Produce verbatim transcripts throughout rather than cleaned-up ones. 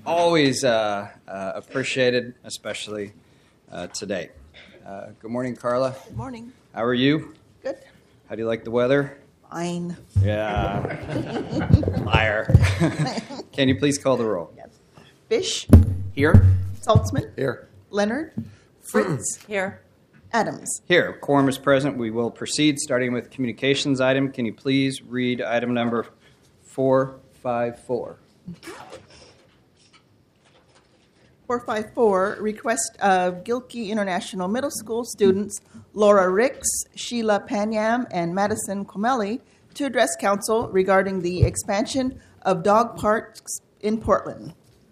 always uh, uh, appreciated, especially uh, today. Uh, good morning, Carla. Good morning. How are you? Good. How do you like the weather? Fine. Yeah. Liar. Can you please call the roll? Yes. Fish. Here. Saltzman. Here. Leonard. Fritz. Here. Adams. Here. Quorum is present. We will proceed, starting with communications item. Can you please read item number four five four? four five four, request of Gilkey International Middle School students Laura Ricks, Sheila Panyam, and Madison Comelli to address council regarding the expansion of dog parks in Portland.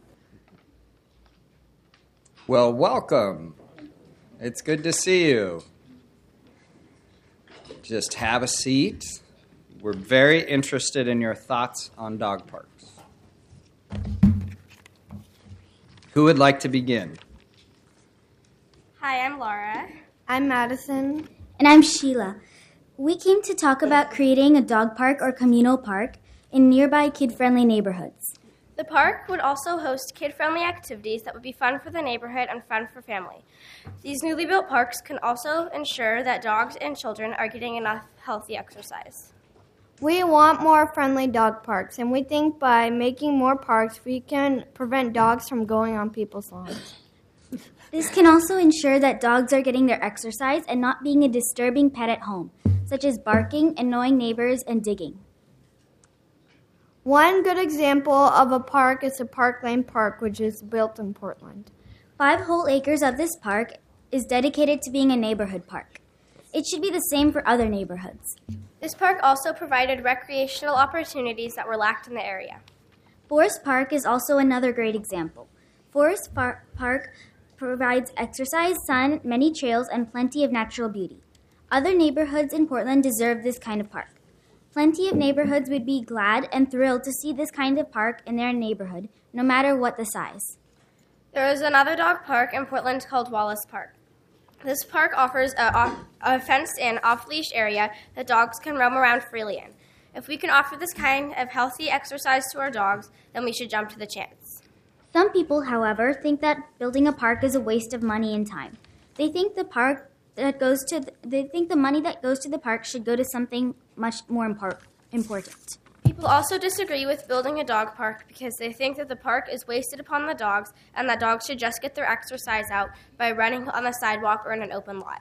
Well, welcome. It's good to see you. Just have a seat. We're very interested in your thoughts on dog parks. Who would like to begin? Hi, I'm Laura. I'm Madison. And I'm Sheila. We came to talk about creating a dog park or communal park in nearby kid-friendly neighborhoods. The park would also host kid-friendly activities that would be fun for the neighborhood and fun for family. These newly built parks can also ensure that dogs and children are getting enough healthy exercise. We want more friendly dog parks, and we think by making more parks, we can prevent dogs from going on people's lawns. This can also ensure that dogs are getting their exercise and not being a disturbing pet at home, such as barking, annoying neighbors, and digging. One good example of a park is the Park Lane Park, which is built in Portland. Five whole acres of this park is dedicated to being a neighborhood park. It should be the same for other neighborhoods. This park also provided recreational opportunities that were lacked in the area. Forest Park is also another great example. Forest Par- Park provides exercise, sun, many trails, and plenty of natural beauty. Other neighborhoods in Portland deserve this kind of park. Plenty of neighborhoods would be glad and thrilled to see this kind of park in their neighborhood, no matter what the size. There is another dog park in Portland called Wallace Park. This park offers a, off, a fenced-in, off-leash area that dogs can roam around freely in. If we can offer this kind of healthy exercise to our dogs, then we should jump to the chance. Some people, however, think that building a park is a waste of money and time. They think the park that goes to the, they think the money that goes to the park should go to something much more impor- important. People also disagree with building a dog park because they think that the park is wasted upon the dogs and that dogs should just get their exercise out by running on the sidewalk or in an open lot.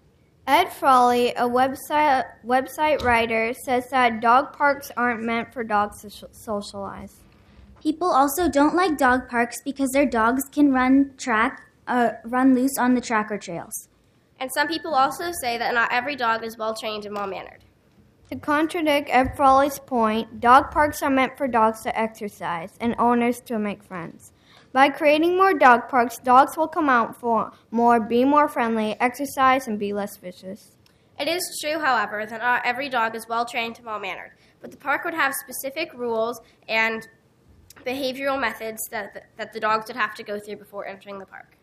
Ed Frawley, a website website writer, says that dog parks aren't meant for dogs to sh- socialize. People also don't like dog parks because their dogs can run track, uh, run loose on the track or trails. And some people also say that not every dog is well-trained and well-mannered. To contradict Ed Frawley's point, dog parks are meant for dogs to exercise and owners to make friends. By creating more dog parks, dogs will come out for more, be more friendly, exercise, and be less vicious. It is true, however, that not every dog is well-trained and well-mannered, but the park would have specific rules and behavioral methods that, that the dogs would have to go through before entering the park.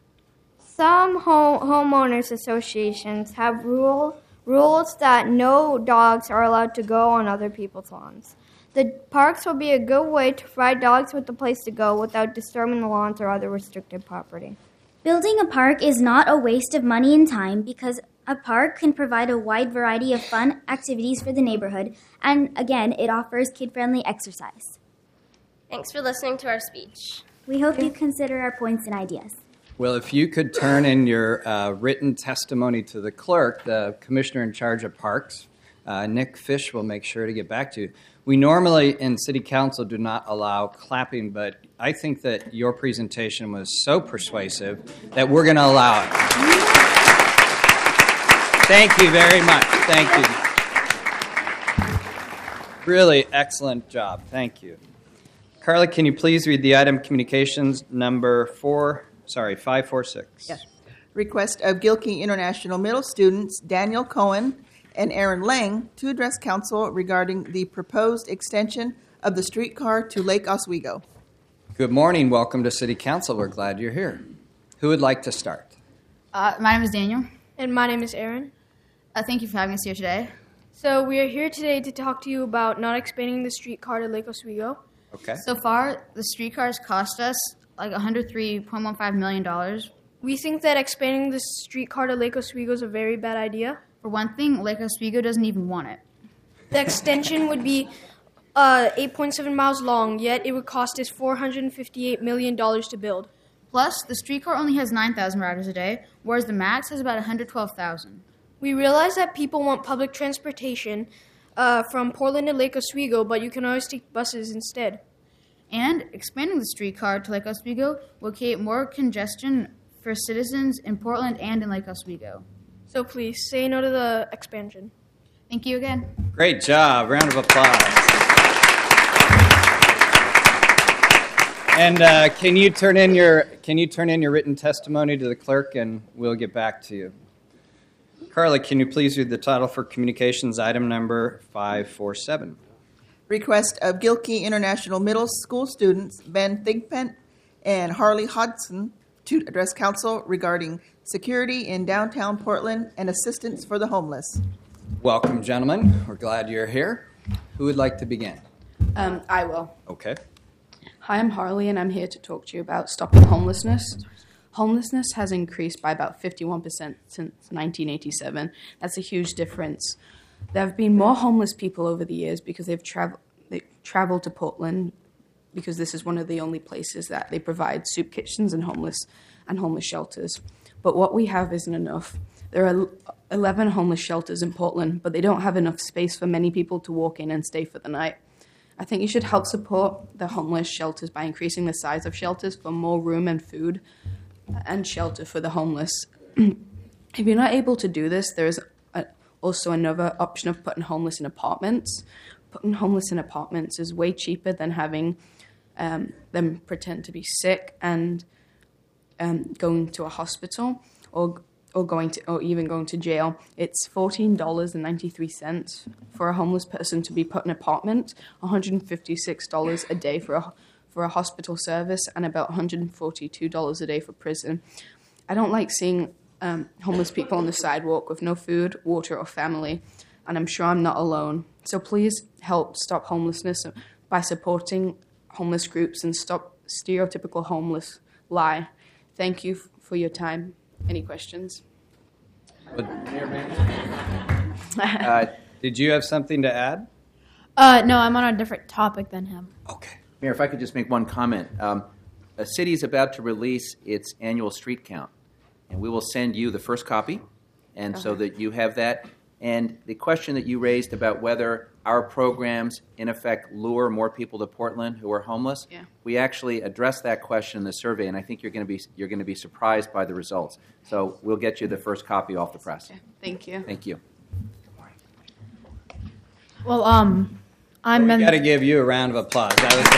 Some home, homeowners associations have rule, rules that no dogs are allowed to go on other people's lawns. The parks will be a good way to provide dogs with a place to go without disturbing the lawns or other restricted property. Building a park is not a waste of money and time because a park can provide a wide variety of fun activities for the neighborhood, and again, it offers kid-friendly exercise. Thanks for listening to our speech. We hope you consider our points and ideas. Well, if you could turn in your uh, written testimony to the clerk, the commissioner in charge of parks, uh, Nick Fish, will make sure to get back to you. We normally in City Council do not allow clapping, but I think that your presentation was so persuasive that we're going to allow it. Thank you very much. Thank you. Really excellent job. Thank you. Carla, can you please read the item communications number four, sorry, five four six? Yes. Request of Gilkey International Middle students Daniel Cohen and Aaron Lang to address council regarding the proposed extension of the streetcar to Lake Oswego. Good morning. Welcome to City Council. We're glad you're here. Who would like to start? Uh, my name is Daniel. And my name is Aaron. Uh, thank you for having us here today. So we are here today to talk to you about not expanding the streetcar to Lake Oswego. Okay. So far, the streetcars cost us like one hundred three point one five million dollars. We think that expanding the streetcar to Lake Oswego is a very bad idea. For one thing, Lake Oswego doesn't even want it. The extension would be uh, eight point seven miles long, yet it would cost us four hundred fifty-eight million dollars to build. Plus, the streetcar only has nine thousand riders a day, whereas the MAX has about one hundred twelve thousand. We realize that people want public transportation uh, from Portland to Lake Oswego, but you can always take buses instead. And expanding the streetcar to Lake Oswego will create more congestion for citizens in Portland and in Lake Oswego. So please, say no to the expansion. Thank you again. Great job. Round of applause. And uh, can you turn in your can you turn in your written testimony to the clerk, and we'll get back to you. Carla, can you please read the title for communications item number five four seven? Request of Gilkey International Middle School students Ben Thigpen and Harley Hodson to address council regarding security in downtown Portland and assistance for the homeless. Welcome, gentlemen. We're glad you're here. Who would like to begin? Um, I will. Okay. Hi, I'm Harley, and I'm here to talk to you about stopping homelessness. Homelessness has increased by about fifty-one percent since nineteen eighty-seven. That's a huge difference. There have been more homeless people over the years because they've traveled they traveled to Portland because this is one of the only places that they provide soup kitchens and homeless and homeless shelters. But what we have isn't enough. There are eleven homeless shelters in Portland, but they don't have enough space for many people to walk in and stay for the night. I think you should help support the homeless shelters by increasing the size of shelters for more room and food and shelter for the homeless. If you're not able to do this, there is a, also another option of putting homeless in apartments. Putting homeless in apartments is way cheaper than having um, them pretend to be sick and um, going to a hospital or or going to or even going to jail. It's fourteen dollars and ninety-three cents for a homeless person to be put in an apartment, one hundred fifty-six dollars a day for a for a hospital service, and about one hundred forty-two dollars a day for prison. I don't like seeing um, homeless people on the sidewalk with no food, water, or family, and I'm sure I'm not alone. So please help stop homelessness by supporting homeless groups and stop stereotypical homeless lie. Thank you f- for your time. Any questions? Uh, did you have something to add? Uh, no, I'm on a different topic than him. Okay. Mayor, if I could just make one comment. Um, a city is about to release its annual street count, and we will send you the first copy, and okay. so that you have that. And the question that you raised about whether our programs, in effect, lure more people to Portland who are homeless, yeah. we actually addressed that question in the survey, and I think you're going to be you're going to be surprised by the results. So we'll get you the first copy off the press. Okay. Thank you. Thank you. Well, um, I'm... We Ben- got to give you a round of applause.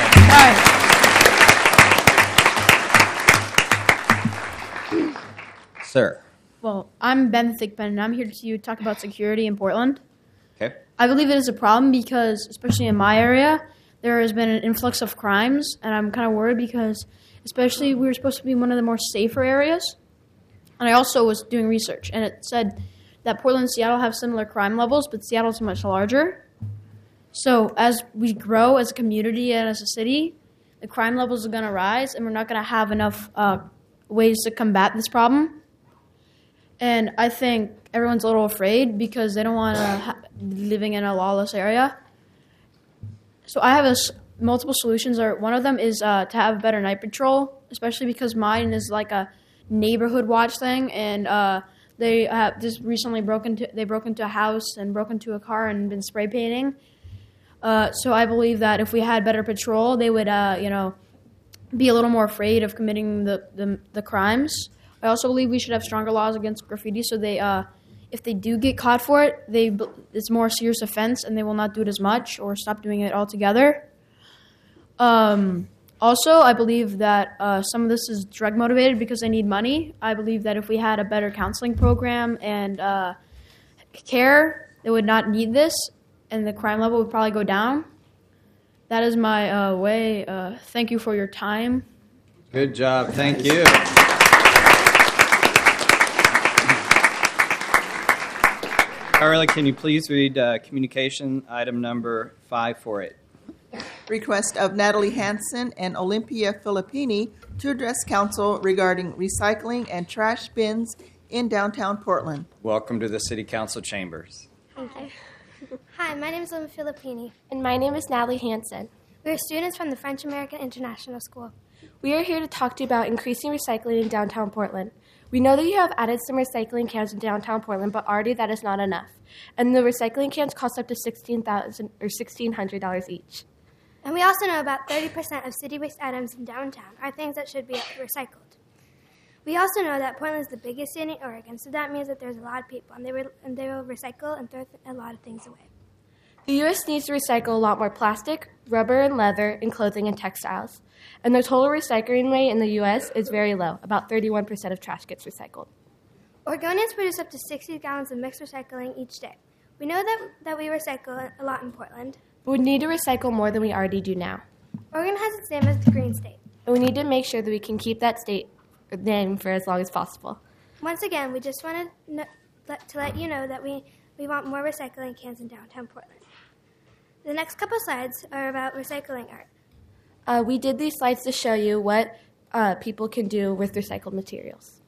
That was good. Sir. Well, I'm Ben Thigpen, and I'm here to talk about security in Portland. Okay. I believe it is a problem because, especially in my area, there has been an influx of crimes, and I'm kind of worried because, especially, we were supposed to be one of the more safer areas. And I also was doing research, and it said that Portland and Seattle have similar crime levels, but Seattle's much larger. So as we grow as a community and as a city, the crime levels are going to rise, and we're not going to have enough uh, ways to combat this problem. And I think everyone's a little afraid because they don't want to ha- living in a lawless area. So I have a s- multiple solutions. Or one of them is uh, to have better night patrol, especially because mine is like a neighborhood watch thing, and uh, they have just recently broke into they broke into a house and broke into a car and been spray painting. Uh, so I believe that if we had better patrol, they would, uh, you know, be a little more afraid of committing the, the the crimes. I also believe we should have stronger laws against graffiti, so they, uh, if they do get caught for it, they it's more a serious offense, and they will not do it as much or stop doing it altogether. Um, also, I believe that uh, some of this is drug motivated because they need money. I believe that if we had a better counseling program and uh, care, they would not need this, and the crime level would probably go down. That is my uh, way. Uh, thank you for your time. Good job. Thank you. Carla, can you please read uh, communication item number five four eight? Request of Natalie Hansen and Olympia Filippini to address council regarding recycling and trash bins in downtown Portland. Welcome to the City Council chambers. Thank you. Hi, my name is Lynn Filippini. And my name is Natalie Hansen. We are students from the French American International School. We are here to talk to you about increasing recycling in downtown Portland. We know that you have added some recycling cans in downtown Portland, but already that is not enough. And the recycling cans cost up to sixteen thousand dollars or sixteen hundred dollars each. And we also know about thirty percent of city waste items in downtown are things that should be recycled. We also know that Portland is the biggest city in Oregon, so that means that there's a lot of people, and they, re- and they will recycle and throw th- a lot of things away. The U S needs to recycle a lot more plastic, rubber and leather, and clothing and textiles. And the total recycling rate in the U S is very low. About thirty-one percent of trash gets recycled. Oregonians produce up to sixty gallons of mixed recycling each day. We know that, that we recycle a lot in Portland. But we need to recycle more than we already do now. Oregon has its name as the Green State. And we need to make sure that we can keep that state name for as long as possible. Once again, we just wanted no, let, to let you know that we, we want more recycling cans in downtown Portland. The next couple slides are about recycling art. Uh, we did these slides to show you what uh, people can do with recycled materials.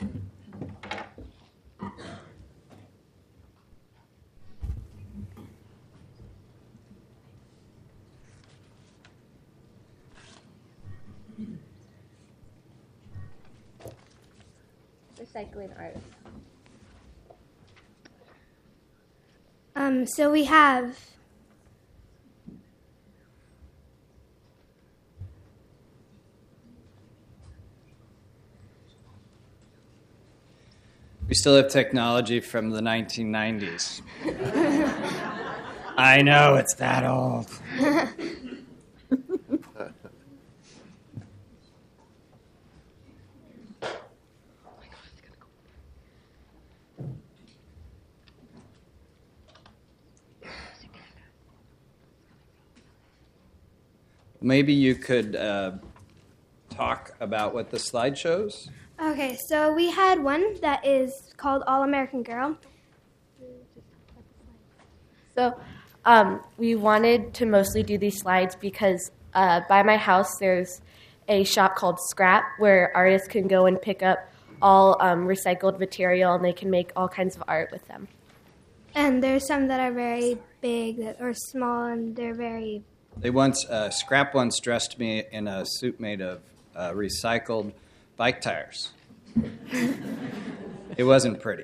Recycling art. Um, so we have We still have technology from the nineteen nineties. I know, it's that old. Maybe you could uh, talk about what the slide shows? Okay, so we had one that is called All American Girl. So um, we wanted to mostly do these slides because uh, by my house there's a shop called Scrap where artists can go and pick up all um, recycled material and they can make all kinds of art with them. And there's some that are very big that or small, and they're very... They once, uh, Scrap once dressed me in a suit made of uh, recycled bike tires. It wasn't pretty.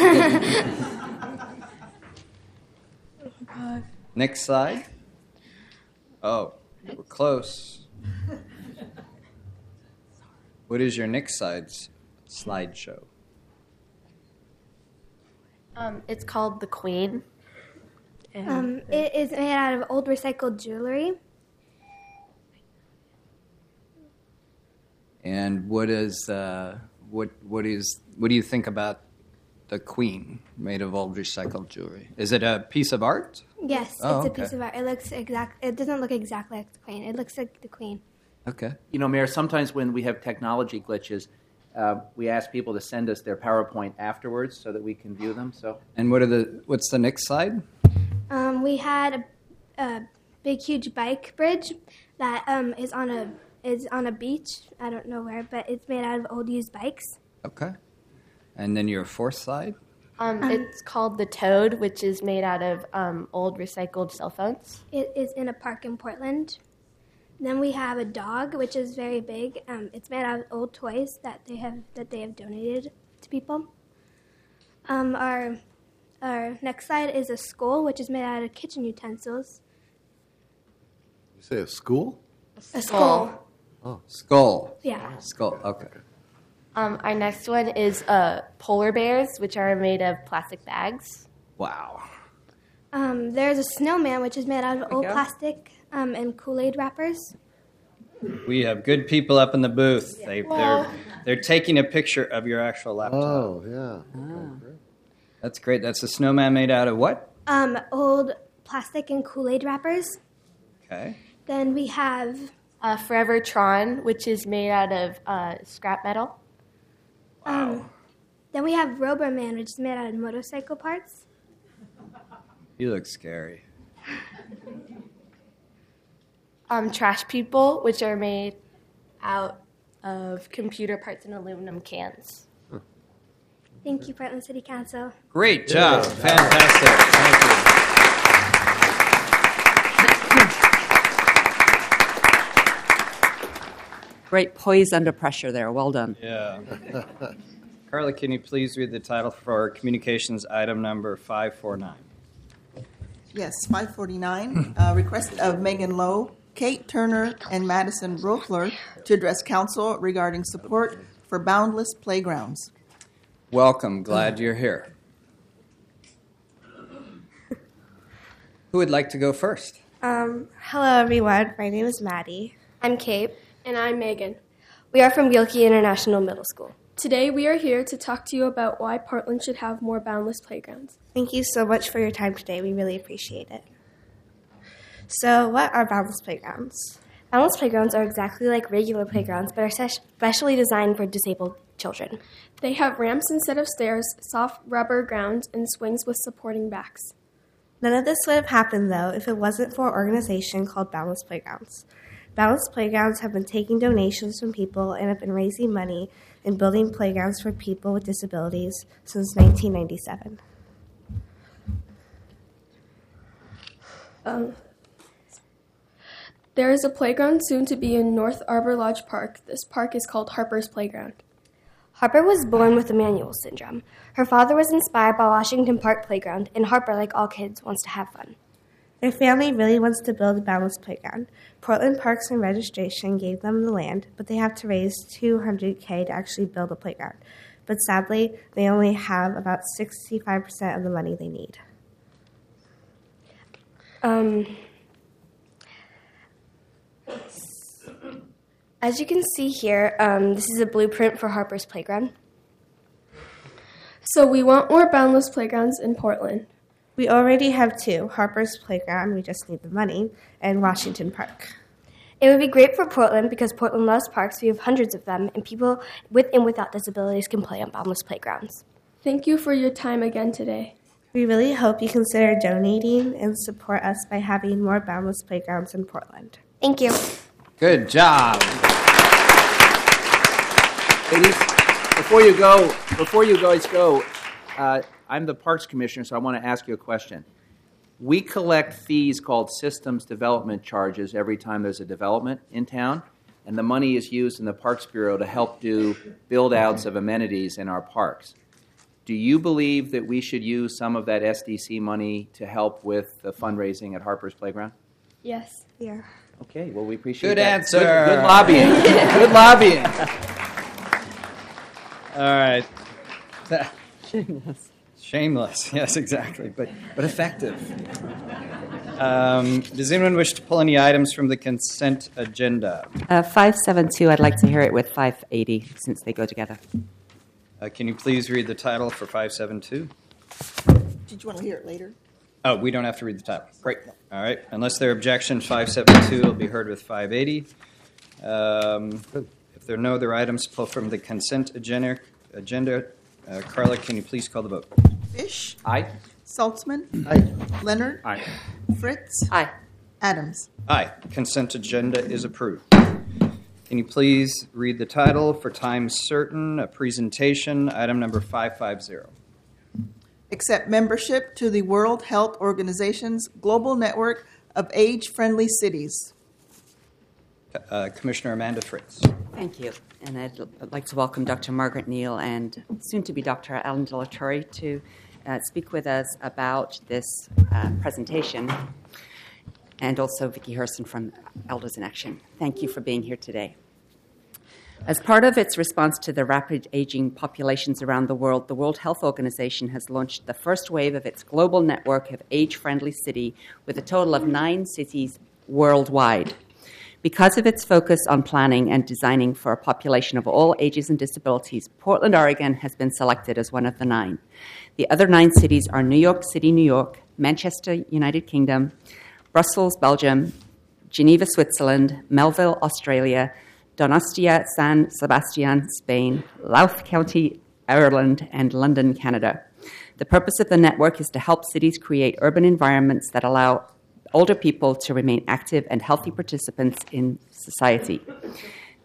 Next slide. Oh, we're close. What is your next slide's slideshow? Um, it's called The Queen. Um, it is made out of old recycled jewelry. And what is uh, what what is what do you think about the Queen made of old recycled jewelry? Is it a piece of art? Yes, Oh, it's a okay. piece of art. It looks exact. It doesn't look exactly like the Queen. It looks like the Queen. Okay. You know, Mayor, sometimes when we have technology glitches, uh, we ask people to send us their PowerPoint afterwards so that we can view them. So, And what are the what's the next slide? Um, we had a, a big, huge bike bridge that um, is on a is on a beach. I don't know where, but it's made out of old used bikes. Okay. And then your fourth slide? Um, it's called The Toad, which is made out of um, old recycled cell phones. It is in a park in Portland. Then we have a dog, which is very big. Um, it's made out of old toys that they have that they have donated to people. Um, our our next slide is a skull, which is made out of kitchen utensils. You say a school? A skull. Oh. Skull. Yeah. Skull, okay. Um, our next one is uh, polar bears, which are made of plastic bags. Wow. Um, there's a snowman, which is made out of we old go. plastic um, and Kool-Aid wrappers. We have good people up in the booth. They, Well- they're, they're taking a picture of your actual laptop. Oh, yeah. Okay, great. That's great. That's a snowman made out of what? Um, old plastic and Kool-Aid wrappers. Okay. Then we have Uh, Forever Tron, which is made out of uh, scrap metal. um, then we have Roboman, which is made out of motorcycle parts. You look scary. Um, trash people, which are made out of computer parts in aluminum cans. Thank you, Portland City Council. Great job. Fantastic. Thank you. Great poise under pressure there. Well done. Yeah. Carla, can you please read the title for communications item number five forty-nine? Yes, five forty-nine, uh, request of Megan Lowe, Kate Turner, and Madison Roethler to address council regarding support for Boundless Playgrounds. Welcome. Glad you're here. Who would like to go first? Um, hello, everyone. My name is Maddie. I'm Kate. And I'm Megan. We are from Gilkey International Middle School. Today, we are here to talk to you about why Portland should have more boundless playgrounds. Thank you so much for your time today. We really appreciate it. So, what are boundless playgrounds? Boundless playgrounds are exactly like regular playgrounds, but are specially designed for disabled children. They have ramps instead of stairs, soft rubber ground, and swings with supporting backs. None of this would have happened, though, if it wasn't for an organization called Boundless Playgrounds. Boundless Playgrounds have been taking donations from people and have been raising money and building playgrounds for people with disabilities since nineteen ninety-seven. Um, there is a playground soon to be in North Arbor Lodge Park. This park is called Harper's Playground. Harper was born with Emanuel syndrome. Her father was inspired by Washington Park Playground, and Harper, like all kids, wants to have fun. Their family really wants to build a boundless playground. Portland Parks and Registration gave them the land, but they have to raise two hundred thousand dollars to actually build a playground. But sadly, they only have about sixty-five percent of the money they need. Um, as you can see here, um, this is a blueprint for Harper's Playground. So we want more boundless playgrounds in Portland. We already have two, Harper's Playground, we just need the money, and Washington Park. It would be great for Portland because Portland loves parks. We have hundreds of them, and people with and without disabilities can play on boundless playgrounds. Thank you for your time again today. We really hope you consider donating and support us by having more boundless playgrounds in Portland. Thank you. Good job. Ladies, before you go, before you guys go, uh, I'm the Parks Commissioner, so I want to ask you a question. We collect fees called systems development charges every time there's a development in town, and the money is used in the Parks Bureau to help do build-outs of amenities in our parks. Do you believe that we should use some of that S D C money to help with the fundraising at Harper's Playground? Yes. Yeah. Okay, well, we appreciate Good that. answer. Good, good lobbying. Good lobbying. All right. Shameless. Shameless, yes, exactly, but, but effective. Um, does anyone wish to pull any items from the consent agenda? Uh, five seventy-two, I'd like to hear it with five eighty since they go together. Uh, can you please read the title for five seventy-two? Did you want to hear it later? Oh, we don't have to read the title. Great. All right. Unless there are objections, five seventy-two will be heard with five eighty. Um, if there are no other items pulled from the consent agenda, agenda uh, Carla, can you please call the vote? Fish. Aye. Saltzman. Aye. Leonard. Aye. Fritz. Aye. Adams. Aye. Consent agenda is approved. Can you please read the title for time certain, a presentation, item number five fifty? Accept membership to the World Health Organization's Global Network of Age-Friendly Cities. Uh, Commissioner Amanda Fritz. Thank you. And I'd, I'd like to welcome Doctor Margaret Neal and soon-to-be Doctor Alan De La Torre to uh, speak with us about this uh, presentation, and also Vicki Herson from Elders in Action. Thank you for being here today. As part of its response to the rapid aging populations around the world, the World Health Organization has launched the first wave of its global network of age-friendly city with a total of nine cities worldwide. Because of its focus on planning and designing for a population of all ages and disabilities, Portland, Oregon has been selected as one of the nine. The other nine cities are New York City, New York, Manchester, United Kingdom, Brussels, Belgium, Geneva, Switzerland, Melville, Australia, Donostia, San Sebastian, Spain, Louth County, Ireland, and London, Canada. The purpose of the network is to help cities create urban environments that allow older people to remain active and healthy participants in society.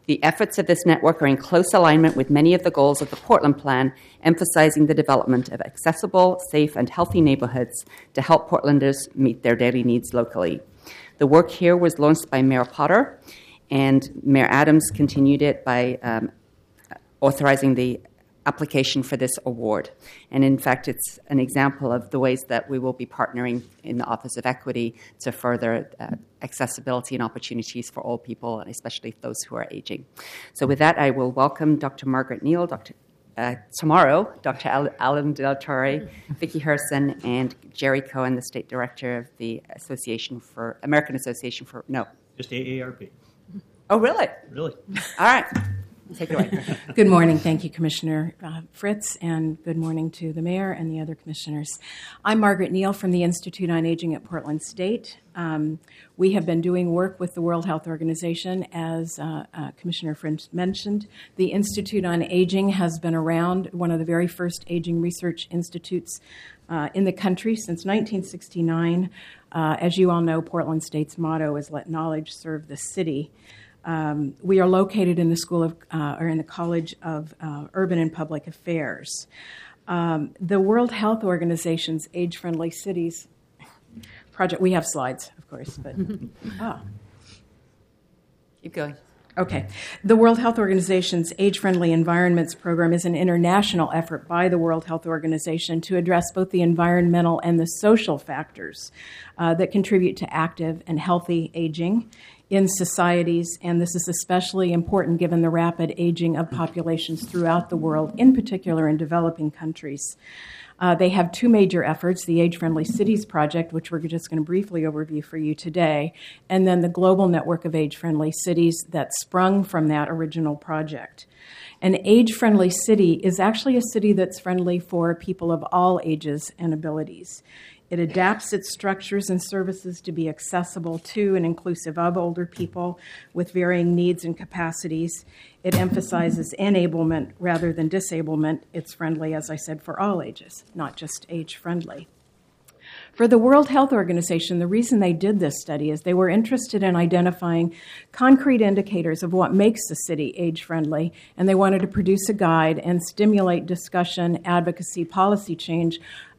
The efforts of this network are in close alignment with many of the goals of the Portland Plan, emphasizing the development of accessible, safe, and healthy neighborhoods to help Portlanders meet their daily needs locally. The work here was launched by Mayor Potter, and Mayor Adams continued it by um, authorizing the application for this award. And in fact, it's an example of the ways that we will be partnering in the Office of Equity to further uh, accessibility and opportunities for all people, and especially those who are aging. So with that, I will welcome Doctor Margaret Neal, Doctor Uh, tomorrow, Doctor Al- Alan De La Torre, Vicki Herson, and Jerry Cohen, the State Director of the Association for American Association for, no. Just A A R P. Oh, really? Really? All right. Take it away. Good morning. Thank you, Commissioner uh, Fritz, and good morning to the Mayor and the other commissioners. I'm Margaret Neal from the Institute on Aging at Portland State. Um, we have been doing work with the World Health Organization, as uh, uh, Commissioner Fritz mentioned. The Institute on Aging has been around, one of the very first aging research institutes uh, in the country since nineteen sixty-nine. Uh, as you all know, Portland State's motto is "Let knowledge serve the city." Um, we are located in the School of, uh, or in the College of uh, Urban and Public Affairs. Um, the World Health Organization's Age-Friendly Cities project, we have slides, of course, but, oh. Keep going. Okay. The World Health Organization's Age-Friendly Environments Program is an international effort by the World Health Organization to address both the environmental and the social factors uh, that contribute to active and healthy aging in societies, and this is especially important given the rapid aging of populations throughout the world, in particular in developing countries. Uh, they have two major efforts, the Age-Friendly Cities Project, which we're just going to briefly overview for you today, and then the Global Network of Age-Friendly Cities that sprung from that original project. An age-friendly city is actually a city that's friendly for people of all ages and abilities. It adapts its structures and services to be accessible to and inclusive of older people with varying needs and capacities. It emphasizes enablement rather than disablement. It's friendly, as I said, for all ages, not just age-friendly. For the World Health Organization, the reason they did this study is they were interested in identifying concrete indicators of what makes a city age-friendly, and they wanted to produce a guide and stimulate discussion, advocacy, policy change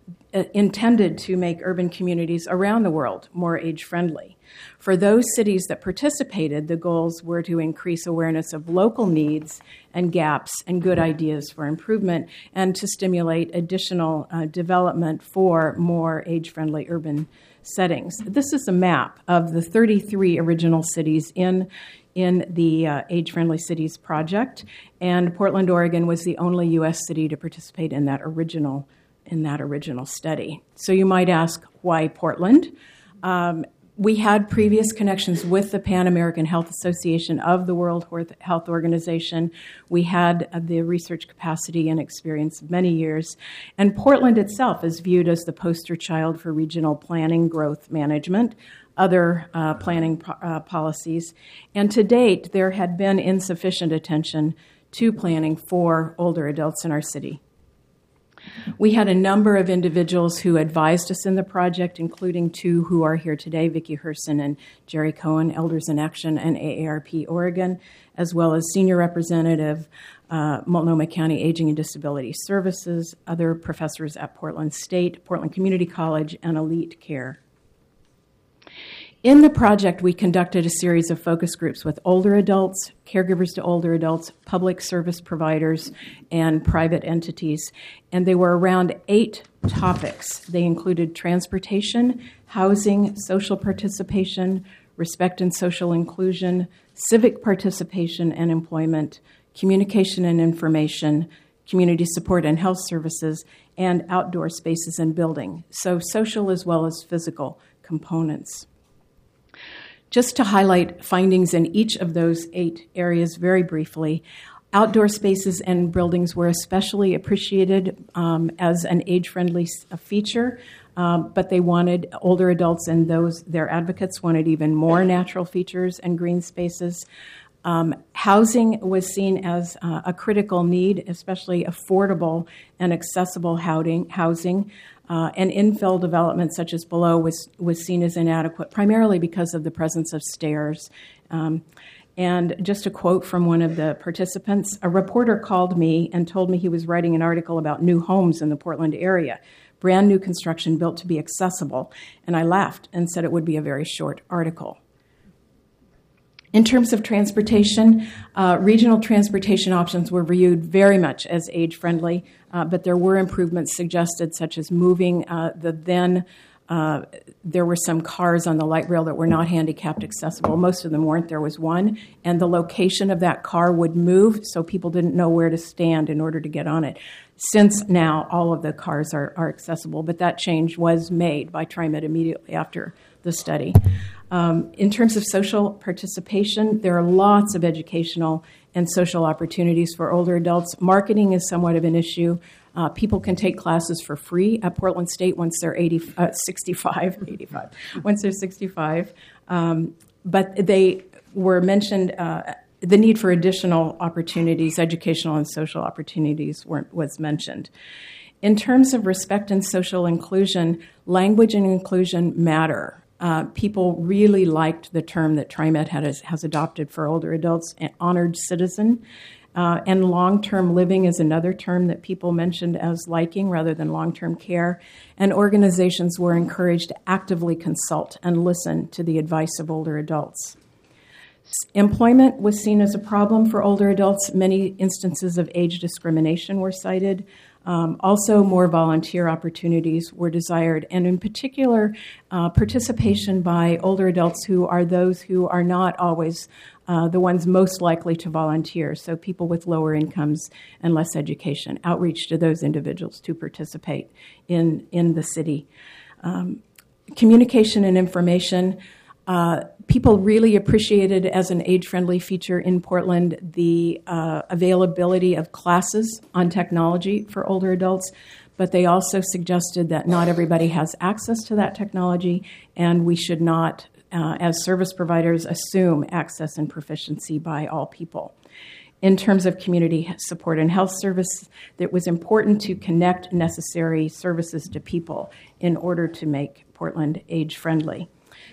intended to make urban communities around the world more age-friendly. For those cities that participated, the goals were to increase awareness of local needs and gaps and good ideas for improvement, and to stimulate additional uh, development for more age-friendly urban settings. This is a map of the thirty-three original cities in in the uh, Age-Friendly Cities project, and Portland, Oregon was the only U S city to participate in that original in that original study. So you might ask, why Portland? Um, we had previous connections with the Pan American Health Association of the World Health Organization. We had uh, the research capacity and experience of many years. And Portland itself is viewed as the poster child for regional planning, growth management, other uh, planning po- uh, policies. And to date, there had been insufficient attention to planning for older adults in our city. We had a number of individuals who advised us in the project, including two who are here today, Vicki Herson and Jerry Cohen, Elders in Action and A A R P Oregon, as well as Senior Representative uh, Multnomah County Aging and Disability Services, other professors at Portland State, Portland Community College, and Elite Care. In the project, we conducted a series of focus groups with older adults, caregivers to older adults, public service providers, and private entities. And they were around eight topics. They included transportation, housing, social participation, respect and social inclusion, civic participation and employment, communication and information, community support and health services, and outdoor spaces and building. So social as well as physical components. Just to highlight findings in each of those eight areas very briefly, outdoor spaces and buildings were especially appreciated um, as an age-friendly feature, um, but they wanted, older adults and those, their advocates wanted even more natural features and green spaces. Um, housing was seen as uh, a critical need, especially affordable and accessible housing. housing. Uh, and infill development, such as below, was, was seen as inadequate, primarily because of the presence of stairs. Um, And just a quote from one of the participants, a reporter called me and told me he was writing an article about new homes in the Portland area, brand new construction built to be accessible. And I laughed and said it would be a very short article. In terms of transportation, uh, regional transportation options were viewed very much as age-friendly, uh, but there were improvements suggested, such as moving uh, the then Uh, there were some cars on the light rail that were not handicapped accessible. Most of them weren't. There was one, and the location of that car would move, so people didn't know where to stand in order to get on it. Since now, all of the cars are, are accessible, but that change was made by TriMet immediately after the study. Um, in terms of social participation, there are lots of educational and social opportunities for older adults. Marketing is somewhat of an issue. Uh, people can take classes for free at Portland State once they're eighty, uh, sixty-five, eighty-five, once they're sixty-five. Um, but they were mentioned, uh, the need for additional opportunities, educational and social opportunities weren't, was mentioned. In terms of respect and social inclusion, language and inclusion matter. Uh, people really liked the term that TriMet has, has adopted for older adults, an honored citizen. Uh, and long-term living is another term that people mentioned as liking rather than long-term care. And organizations were encouraged to actively consult and listen to the advice of older adults. Employment was seen as a problem for older adults. Many instances of age discrimination were cited. Um, also, more volunteer opportunities were desired, and in particular, uh, participation by older adults who are those who are not always uh, the ones most likely to volunteer, so people with lower incomes and less education, outreach to those individuals to participate in, in the city. Um, communication and information. Uh, people really appreciated as an age-friendly feature in Portland the uh, availability of classes on technology for older adults, but they also suggested that not everybody has access to that technology, and we should not, uh, as service providers, assume access and proficiency by all people. In terms of community support and health service, it was important to connect necessary services to people in order to make Portland age-friendly.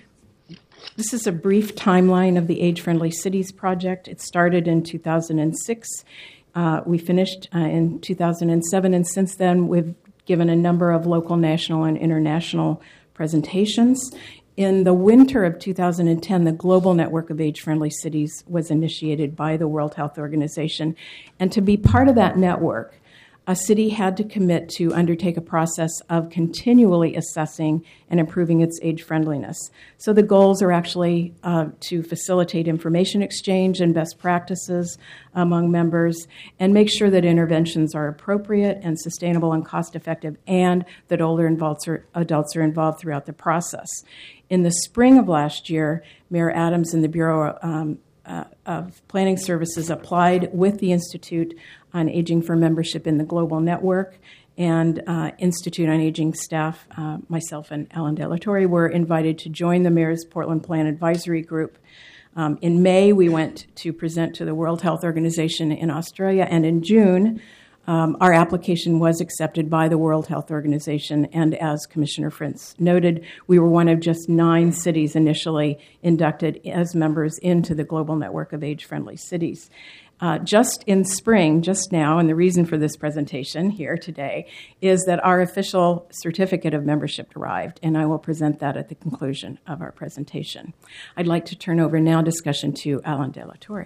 This is a brief timeline of the Age-Friendly Cities project. It started in two thousand six. Uh, we finished uh, in two thousand seven, and since then we've given a number of local, national, and international presentations. In the winter of two thousand ten, the Global Network of Age-Friendly Cities was initiated by the World Health Organization. And to be part of that network, a city had to commit to undertake a process of continually assessing and improving its age-friendliness. So the goals are actually uh, to facilitate information exchange and best practices among members and make sure that interventions are appropriate and sustainable and cost-effective, and that older adults are, adults are involved throughout the process. In the spring of last year, Mayor Adams and the Bureau um, uh, of Planning Services applied with the Institute on Aging for membership in the Global Network, and uh, Institute on Aging staff, uh, myself and Alan De La Torre, were invited to join the Mayor's Portland Plan Advisory Group. Um, in May, we went to present to the World Health Organization in Australia, and in June, um, our application was accepted by the World Health Organization, and as Commissioner Frintz noted, we were one of just nine cities initially inducted as members into the Global Network of Age-Friendly Cities. Uh, just in spring, just now, and the reason for this presentation here today is that our official certificate of membership arrived, and I will present that at the conclusion of our presentation. I'd like to turn over now discussion to Alan De La Torre.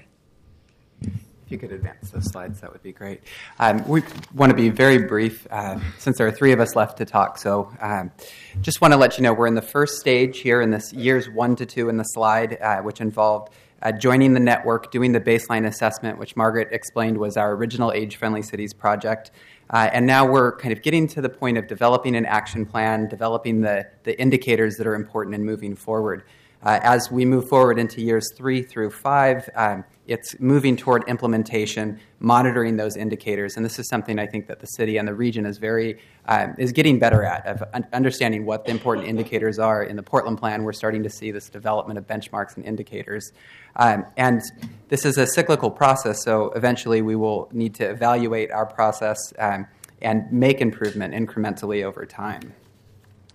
If you could advance those slides, that would be great. Um, we want to be very brief uh, since there are three of us left to talk. So um, just want to let you know we're in the first stage here in this years one to two in the slide, uh, which involved Uh, joining the network, doing the baseline assessment, which Margaret explained was our original Age-Friendly Cities project. Uh, and now we're kind of getting to the point of developing an action plan, developing the, the indicators that are important in moving forward. Uh, as we move forward into years three through five, um, it's moving toward implementation, monitoring those indicators, and this is something I think that the city and the region is very um, is getting better at, of un- understanding what the important indicators are. In the Portland Plan, we're starting to see this development of benchmarks and indicators, um, and this is a cyclical process. So eventually, we will need to evaluate our process um, and make improvement incrementally over time.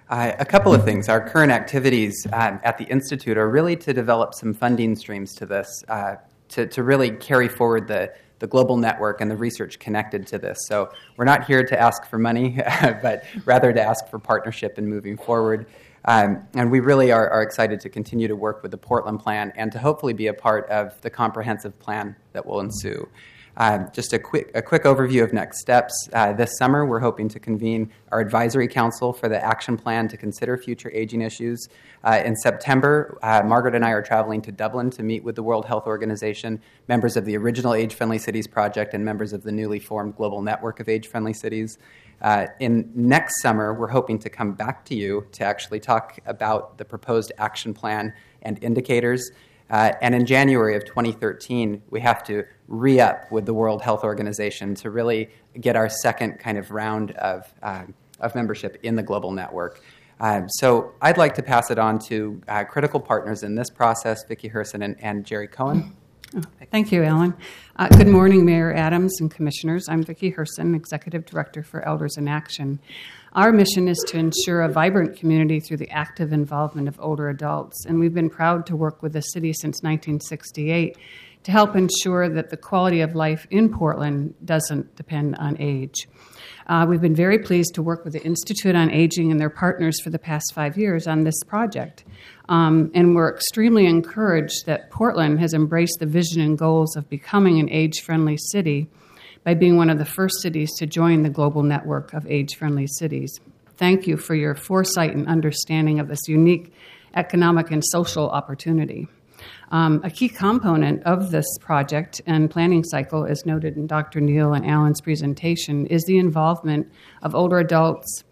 Uh, a couple of things. Our current activities um, at the Institute are really to develop some funding streams to this, uh, to, to really carry forward the, the global network and the research connected to this. So we're not here to ask for money, but rather to ask for partnership in moving forward. Um, and we really are, are excited to continue to work with the Portland Plan and to hopefully be a part of the comprehensive plan that will ensue. Uh, just a quick a quick overview of next steps. Uh, this summer, we're hoping to convene our advisory council for the action plan to consider future aging issues. Uh, in September, uh, Margaret and I are traveling to Dublin to meet with the World Health Organization, members of the original Age-Friendly Cities Project, and members of the newly formed Global Network of Age-Friendly Cities. Uh, in next summer, we're hoping to come back to you to actually talk about the proposed action plan and indicators. Uh, and in January of twenty thirteen, we have to re-up with the World Health Organization to really get our second kind of round of, uh, of membership in the global network. Uh, so I'd like to pass it on to uh, critical partners in this process, Vicki Herson and, and Jerry Cohen. Oh, thank you, Alan. Uh, good morning, Mayor Adams and Commissioners. I'm Vicki Herson, Executive Director for Elders in Action. Our mission is to ensure a vibrant community through the active involvement of older adults, and we've been proud to work with the city since nineteen sixty-eight to help ensure that the quality of life in Portland doesn't depend on age. Uh, we've been very pleased to work with the Institute on Aging and their partners for the past five years on this project. Um, and we're extremely encouraged that Portland has embraced the vision and goals of becoming an age-friendly city by being one of the first cities to join the global network of age-friendly cities. Thank you for your foresight and understanding of this unique economic and social opportunity. Um, a key component of this project and planning cycle, as noted in Doctor Neal and Alan's presentation, is the involvement of older adults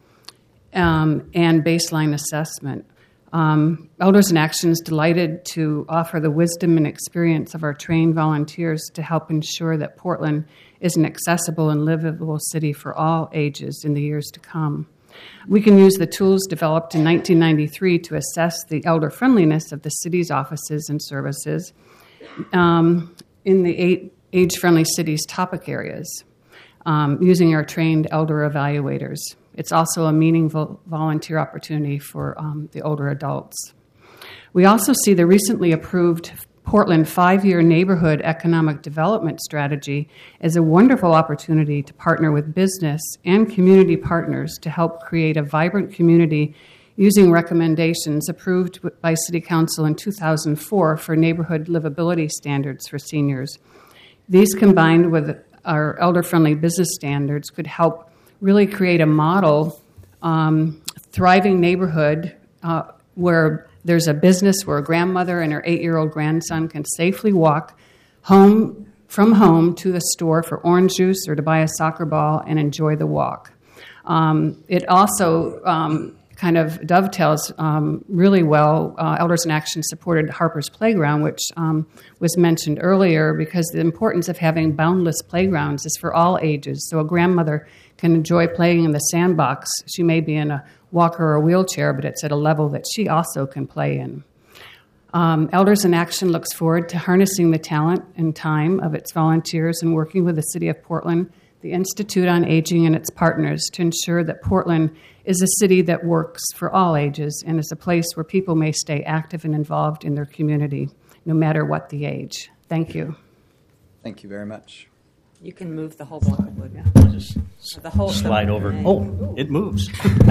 um, and baseline assessment. Um, Elders in Action is delighted to offer the wisdom and experience of our trained volunteers to help ensure that Portland is an accessible and livable city for all ages in the years to come. We can use the tools developed in nineteen ninety-three to assess the elder friendliness of the city's offices and services um, in the eight age-friendly cities topic areas um, using our trained elder evaluators. It's also a meaningful volunteer opportunity for um, the older adults. We also see the recently approved Portland five-year neighborhood economic development strategy as a wonderful opportunity to partner with business and community partners to help create a vibrant community using recommendations approved by City Council in two thousand four for neighborhood livability standards for seniors. These, combined with our elder-friendly business standards, could help really create a model, um, thriving neighborhood uh, where there's a business where a grandmother and her eight-year-old grandson can safely walk home from home to the store for orange juice or to buy a soccer ball and enjoy the walk. Um, it also um, kind of dovetails um, really well. Uh, Elders in Action supported Harper's Playground, which um, was mentioned earlier, because the importance of having boundless playgrounds is for all ages. So a grandmother can enjoy playing in the sandbox. She may be in a walker or a wheelchair, but it's at a level that she also can play in. Um, Elders in Action looks forward to harnessing the talent and time of its volunteers and working with the City of Portland, the Institute on Aging, and its partners to ensure that Portland is a city that works for all ages and is a place where people may stay active and involved in their community, no matter what the age. Thank you. Thank you very much. You can move the whole block of wood. Just the whole slide over. Oh, it moves.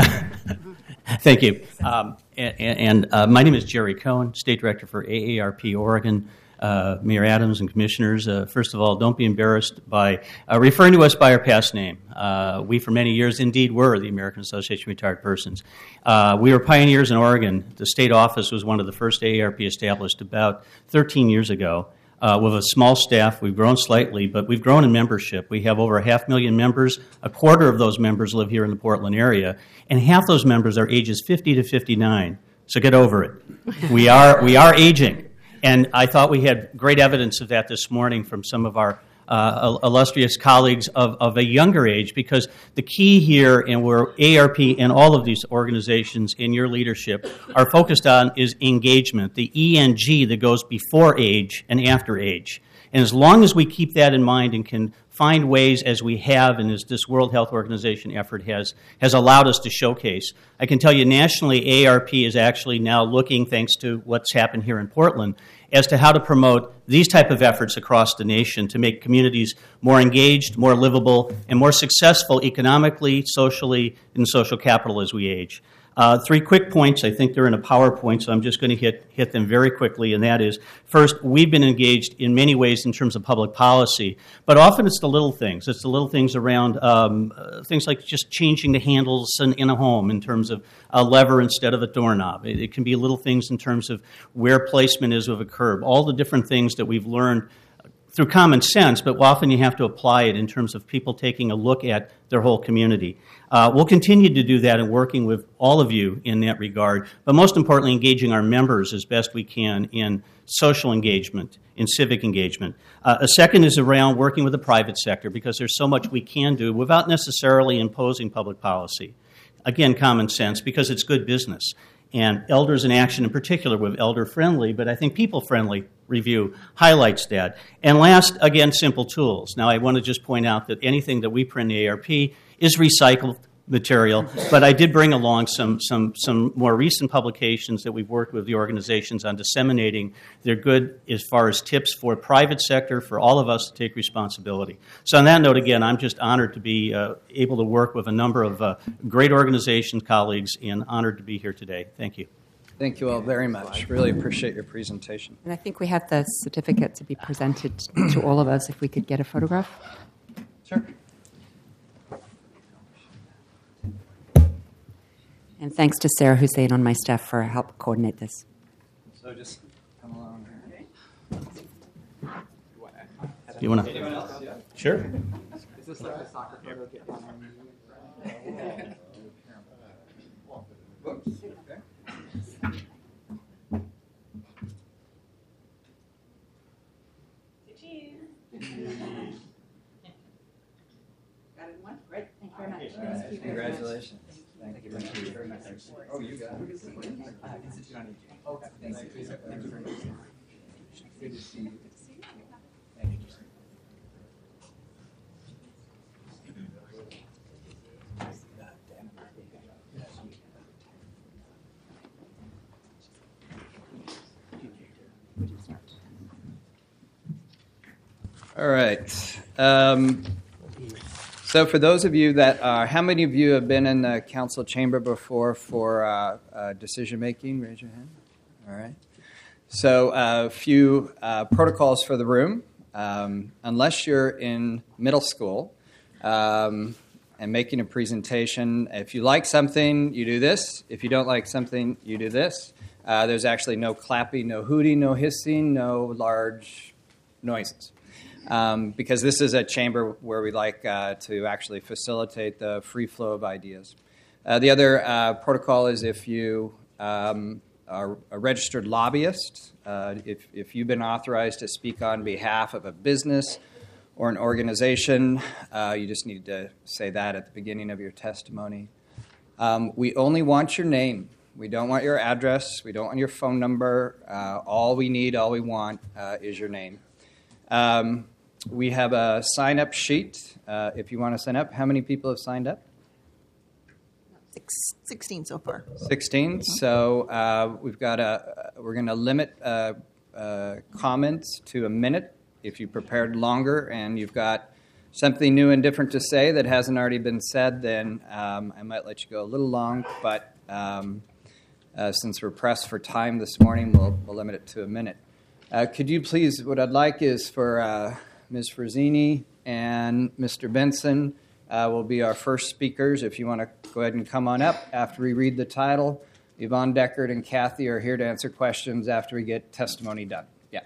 Thank you. Um, and and uh, my name is Jerry Cohen, State Director for A A R P Oregon. Uh, Mayor Adams and Commissioners, uh, first of all, don't be embarrassed by uh, referring to us by our past name. Uh, we, for many years, indeed were the American Association of Retired Persons. Uh, we were pioneers in Oregon. The state office was one of the first A A R P established about thirteen years ago. Uh, with a small staff, we've grown slightly, but we've grown in membership. We have over a half million members. A quarter of those members live here in the Portland area, and half those members are ages fifty to fifty-nine. So get over it. We are we are aging, and I thought we had great evidence of that this morning from some of our uh, illustrious colleagues of, of a younger age, because the key here, and where A A R P and all of these organizations in your leadership are focused on, is engagement, the E N G that goes before age and after age. And as long as we keep that in mind and can find ways, as we have and as this World Health Organization effort has, has allowed us to showcase, I can tell you nationally A A R P is actually now looking, thanks to what's happened here in Portland, as to how to promote these type of efforts across the nation to make communities more engaged, more livable, and more successful economically, socially, and social capital as we age. Uh, three quick points. I think they're in a PowerPoint, so I'm just going to hit hit them very quickly, and that is, first, we've been engaged in many ways in terms of public policy, but often it's the little things. It's the little things around um, uh, things like just changing the handles in, in a home in terms of a lever instead of a doorknob. It, it can be little things in terms of where placement is of a curb, all the different things that we've learned through common sense, but often you have to apply it in terms of people taking a look at their whole community. Uh, we'll continue to do that and working with all of you in that regard, but most importantly, engaging our members as best we can in social engagement, in civic engagement. Uh, a second is around working with the private sector, because there's so much we can do without necessarily imposing public policy. Again, common sense, because it's good business. And Elders in Action in particular, with elder-friendly, but I think people-friendly review highlights that. And last, again, simple tools. Now, I want to just point out that anything that we print in A A R P is recycled material, but I did bring along some some some more recent publications that we've worked with the organizations on disseminating. They're good as far as tips for private sector, for all of us to take responsibility. So on that note, again, I'm just honored to be uh, able to work with a number of uh, great organizations, colleagues, and honored to be here today. Thank you. Thank you all very much. Really appreciate your presentation. And I think we have the certificate to be presented to all of us. If we could get a photograph. Sure. And thanks to Sarah Hussein on my staff for help coordinate this. So just come along here. You want to? Anyone else? Yeah. Sure. Is this like the soccer photo? Get one on Whoops. Okay. Got it one? Great. Thank you very much. Congratulations. Thank you. Thank you very much. Oh, you got it. Okay. Thank you. Thank you very much. Good to see you. Thank you. All right. Um, so for those of you that are, how many of you have been in the council chamber before for uh, uh, decision making? Raise your hand. All right. So a uh, few uh, protocols for the room. Um, unless you're in middle school um, and making a presentation, if you like something, you do this. If you don't like something, you do this. Uh, there's actually no clapping, no hooting, no hissing, no large noises. Um, because this is a chamber where we like uh, to actually facilitate the free flow of ideas. Uh, the other uh, protocol is if you um, are a registered lobbyist, uh, if, if you've been authorized to speak on behalf of a business or an organization, uh, you just need to say that at the beginning of your testimony. Um, we only want your name. We don't want your address. We don't want your phone number. Uh, all we need, all we want uh, is your name. Um, we have a sign-up sheet. Uh, if you want to sign up, how many people have signed up? Six, sixteen so far. sixteen. So uh, we've got a. We're going to limit uh, uh, comments to a minute. If you prepared longer and you've got something new and different to say that hasn't already been said, then um, I might let you go a little long. But um, uh, since we're pressed for time this morning, we'll, we'll limit it to a minute. Uh, could you please, what I'd like is for uh, Miz Frazzini and Mister Benson uh, will be our first speakers. If you want to go ahead and come on up after we read the title. Yvonne Deckard and Kathy are here to answer questions after we get testimony done. Yeah.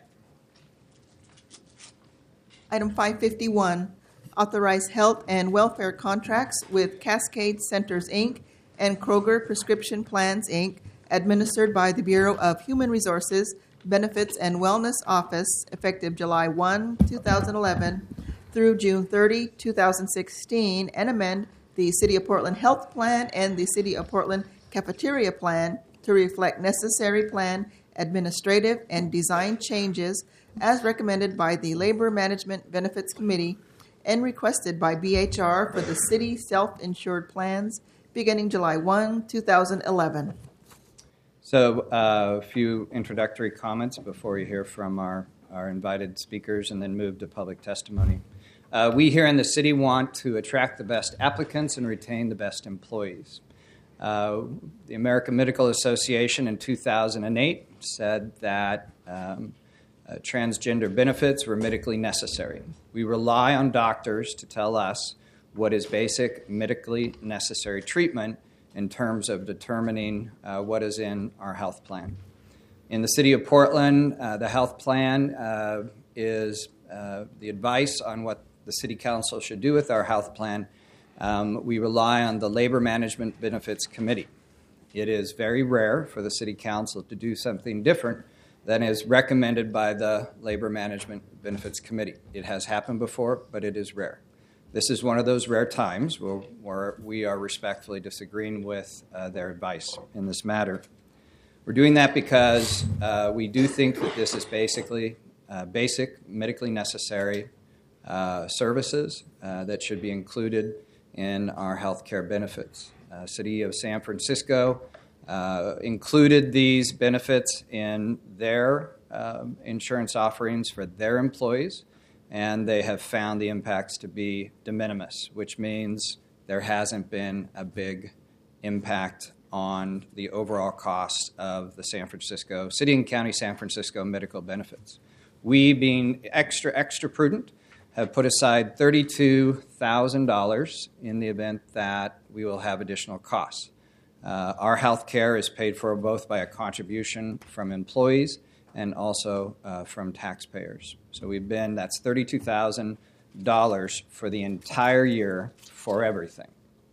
Item five fifty-one, authorize health and welfare contracts with Cascade Centers, Incorporated and Kroger Prescription Plans, Incorporated, administered by the Bureau of Human Resources, Benefits and Wellness Office, effective July first, twenty eleven through June thirtieth, twenty sixteen, and amend the City of Portland Health Plan and the City of Portland Cafeteria Plan to reflect necessary plan, administrative, and design changes as recommended by the Labor Management Benefits Committee and requested by B H R for the city self-insured plans beginning July first, two thousand eleven. So uh, a few introductory comments before you hear from our, our invited speakers and then move to public testimony. Uh, we here in the city want to attract the best applicants and retain the best employees. Uh, the American Medical Association in two thousand eight said that um, uh, transgender benefits were medically necessary. We rely on doctors to tell us what is basic medically necessary treatment in terms of determining uh, what is in our health plan. In the city of Portland, uh, the health plan uh, is uh, the advice on what the city council should do with our health plan. Um, we rely on the Labor Management Benefits Committee. It is very rare for the city council to do something different than is recommended by the Labor Management Benefits Committee. It has happened before, but it is rare. This is one of those rare times where, where we are respectfully disagreeing with uh, their advice in this matter. We're doing that because uh, we do think that this is basically uh, basic, medically necessary uh, services uh, that should be included in our health care benefits. Uh, City of San Francisco uh, included these benefits in their uh, insurance offerings for their employees, and they have found the impacts to be de minimis, which means there hasn't been a big impact on the overall cost of the San Francisco, City and County San Francisco medical benefits. We, being extra, extra prudent, have put aside thirty-two thousand dollars in the event that we will have additional costs. Uh, our health care is paid for both by a contribution from employees and also uh, from taxpayers. So we've been, that's thirty-two thousand dollars for the entire year for everything.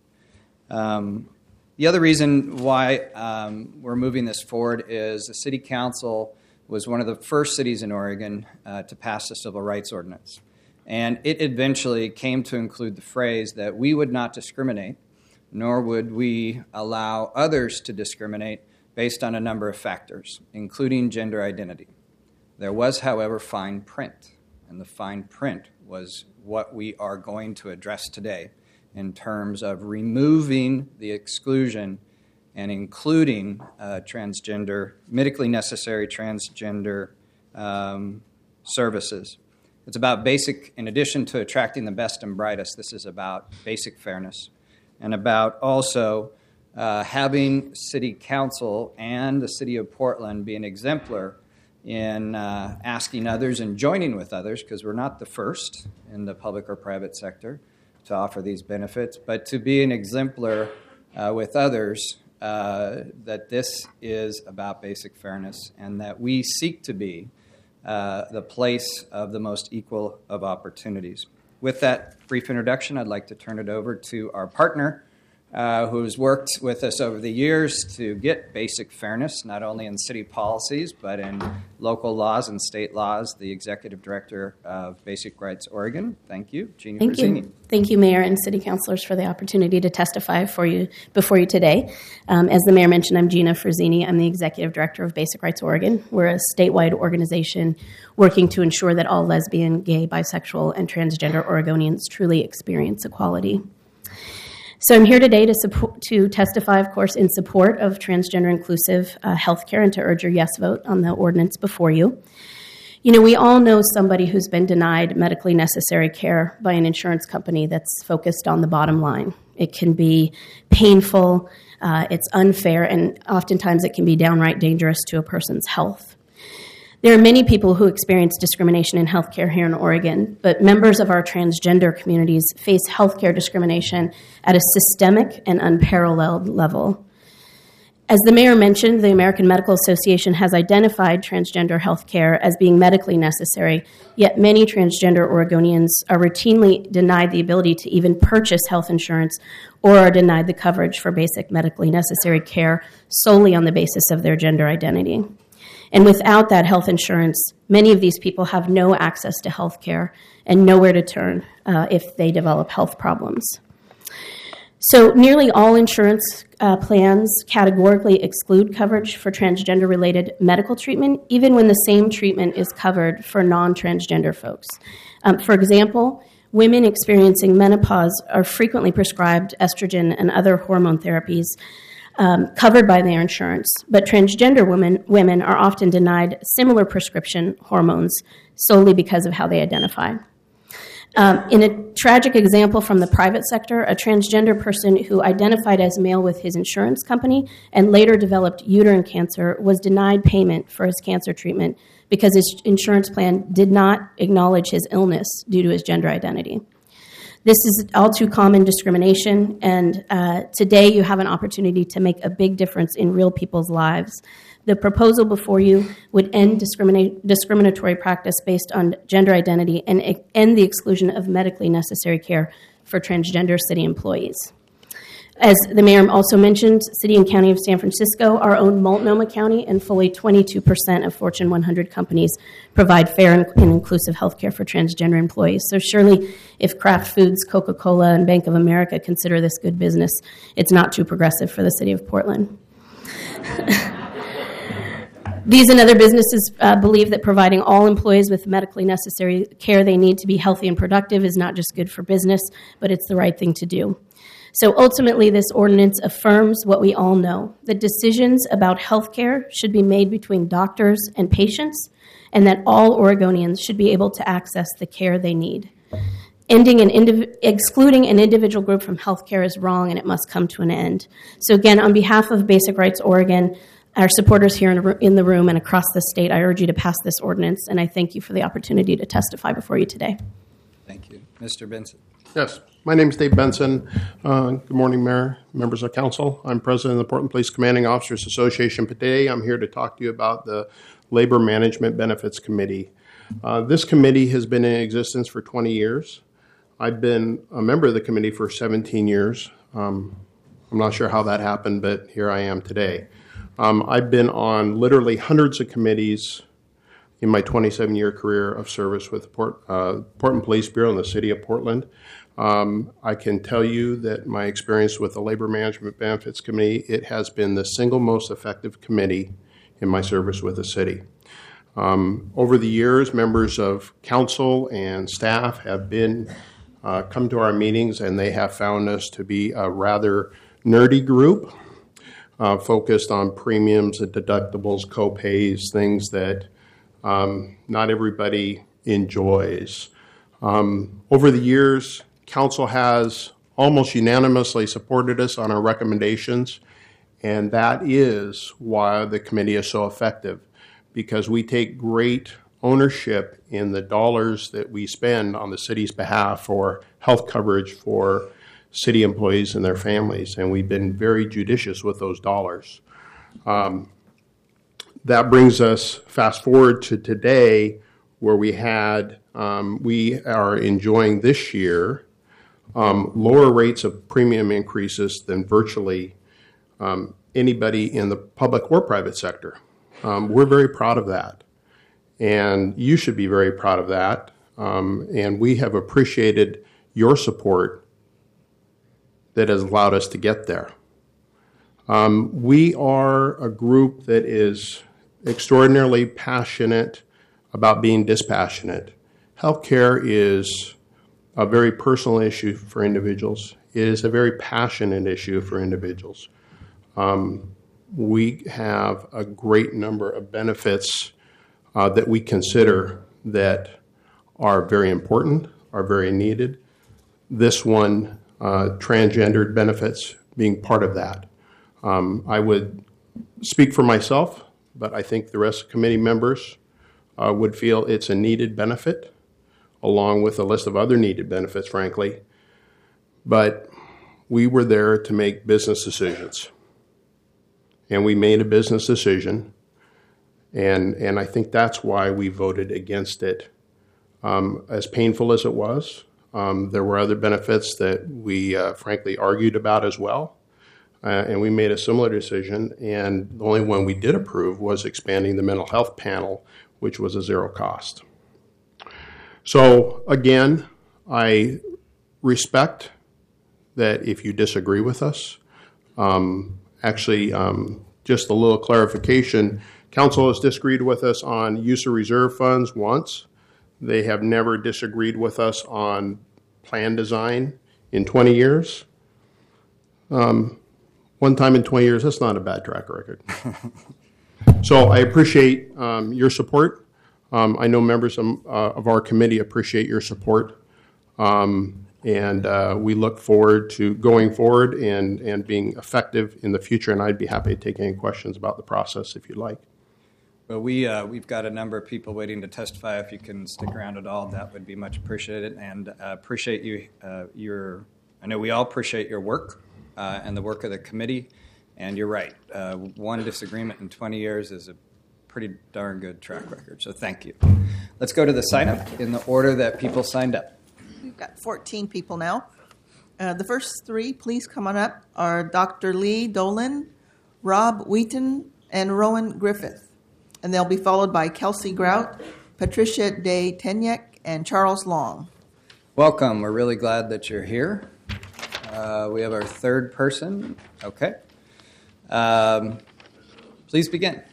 Um, the other reason why um, we're moving this forward is the City Council was one of the first cities in Oregon uh, to pass the Civil Rights Ordinance. And it eventually came to include the phrase that we would not discriminate, nor would we allow others to discriminate based on a number of factors, including gender identity. There was, however, fine print, and the fine print was what we are going to address today in terms of removing the exclusion and including uh, transgender, medically necessary transgender um, services. It's about basic, in addition to attracting the best and brightest, this is about basic fairness and about also uh, having City Council and the City of Portland be an exemplar in uh, asking others and joining with others, because we're not the first in the public or private sector to offer these benefits, but to be an exemplar uh, with others uh, that this is about basic fairness and that we seek to be Uh, the place of the most equal of opportunities. With that brief introduction, I'd like to turn it over to our partner uh, who's worked with us over the years to get basic fairness, not only in city policies, but in local laws and state laws, the Executive Director of Basic Rights Oregon. Thank you, Gina Thank Frazzini. you. Thank you, Mayor and City Councilors, for the opportunity to testify for you before you today. Um, as the Mayor mentioned, I'm Gina Frazzini. I'm the Executive Director of Basic Rights Oregon. We're a statewide organization working to ensure that all lesbian, gay, bisexual, and transgender Oregonians truly experience equality. So I'm here today to support, to testify, of course, in support of transgender inclusive uh, healthcare and to urge your yes vote on the ordinance before you. You know, we all know somebody who's been denied medically necessary care by an insurance company that's focused on the bottom line. It can be painful, uh, it's unfair, and oftentimes it can be downright dangerous to a person's health. There are many people who experience discrimination in healthcare here in Oregon, but members of our transgender communities face healthcare discrimination at a systemic and unparalleled level. As the Mayor mentioned, the American Medical Association has identified transgender healthcare as being medically necessary, yet many transgender Oregonians are routinely denied the ability to even purchase health insurance or are denied the coverage for basic medically necessary care solely on the basis of their gender identity. And without that health insurance, many of these people have no access to health care and nowhere to turn uh, if they develop health problems. So nearly all insurance uh, plans categorically exclude coverage for transgender-related medical treatment, even when the same treatment is covered for non-transgender folks. Um, for example, women experiencing menopause are frequently prescribed estrogen and other hormone therapies um, covered by their insurance, but transgender women, women are often denied similar prescription hormones solely because of how they identify. Um, in a tragic example from the private sector, a transgender person who identified as male with his insurance company and later developed uterine cancer was denied payment for his cancer treatment because his insurance plan did not acknowledge his illness due to his gender identity. This is all too common discrimination, and uh, today you have an opportunity to make a big difference in real people's lives. The proposal before you would end discriminate, discriminatory practice based on gender identity and e- end the exclusion of medically necessary care for transgender city employees. As the mayor also mentioned, City and County of San Francisco, our own Multnomah County, and fully twenty-two percent of Fortune one hundred companies provide fair and, and inclusive health care for transgender employees. So surely if Kraft Foods, Coca-Cola, and Bank of America consider this good business, it's not too progressive for the city of Portland. These and other businesses uh, believe that providing all employees with medically necessary care they need to be healthy and productive is not just good for business, but it's the right thing to do. So ultimately, this ordinance affirms what we all know, that decisions about health care should be made between doctors and patients, and that all Oregonians should be able to access the care they need. Ending an indiv- excluding an individual group from health care is wrong, and it must come to an end. So again, on behalf of Basic Rights Oregon, our supporters here in the room and across the state, I urge you to pass this ordinance, and I thank you for the opportunity to testify before you today. Thank you. Mister Benson. Yes, my name is Dave Benson. Uh, good morning, Mayor, members of council. I'm president of the Portland Police Commanding Officers Association. Today, I'm here to talk to you about the Labor Management Benefits Committee. Uh, this committee has been in existence for twenty years. I've been a member of the committee for seventeen years. Um, I'm not sure how that happened, but here I am today. Um, I've been on literally hundreds of committees in my twenty-seven-year career of service with the Port, uh, Portland Police Bureau in the city of Portland. Um, I can tell you that my experience with the Labor Management Benefits Committee, it has been the single most effective committee in my service with the city. Um, over the years, members of council and staff have been uh, come to our meetings, and they have found us to be a rather nerdy group. Uh, focused on premiums and deductibles, co-pays, things that um, not everybody enjoys. Um, over the years, council has almost unanimously supported us on our recommendations, and that is why the committee is so effective, because we take great ownership in the dollars that we spend on the city's behalf for health coverage for city employees and their families, and we've been very judicious with those dollars. Um, that brings us fast forward to today, where we had, um, we are enjoying this year um, lower rates of premium increases than virtually um, anybody in the public or private sector. Um, we're very proud of that, and you should be very proud of that, um, and we have appreciated your support that has allowed us to get there. Um, we are a group that is extraordinarily passionate about being dispassionate. Healthcare is a very personal issue for individuals. It is a very passionate issue for individuals. Um, we have a great number of benefits uh, that we consider that are very important, are very needed. This one, Uh, transgendered benefits being part of that. Um, I would speak for myself, but I think the rest of committee members uh, would feel it's a needed benefit, along with a list of other needed benefits, frankly. But we were there to make business decisions. And we made a business decision, and, and I think that's why we voted against it. Um, as painful as it was, Um, there were other benefits that we uh, frankly argued about as well, uh, and we made a similar decision, and the only one we did approve was expanding the mental health panel, which was a zero cost. So again, I respect that if you disagree with us, um, actually, um, just a little clarification, council has disagreed with us on use of reserve funds once. They have never disagreed with us on plan design in twenty years. Um, one time in twenty years, that's not a bad track record. So I appreciate um, your support. Um, I know members of, uh, of our committee appreciate your support. Um, and uh, we look forward to going forward and, and being effective in the future. And I'd be happy to take any questions about the process if you'd like. Well, we, uh, we've got a number of people waiting to testify. If you can stick around at all, that would be much appreciated. And uh, appreciate you, uh, your, I know we all appreciate your work uh, and the work of the committee. And you're right, uh, one disagreement in twenty years is a pretty darn good track record. So thank you. Let's go to the sign-up in the order that people signed up. We've got fourteen people now. Uh, the first three, please come on up, are Doctor Lee Dolan, Rob Wheaton, and Rowan Griffith. And they'll be followed by Kelsey Grout, Patricia Day Tenyek, and Charles Long. Welcome. We're really glad that you're here. Uh, we have our third person. Okay. Um, please begin.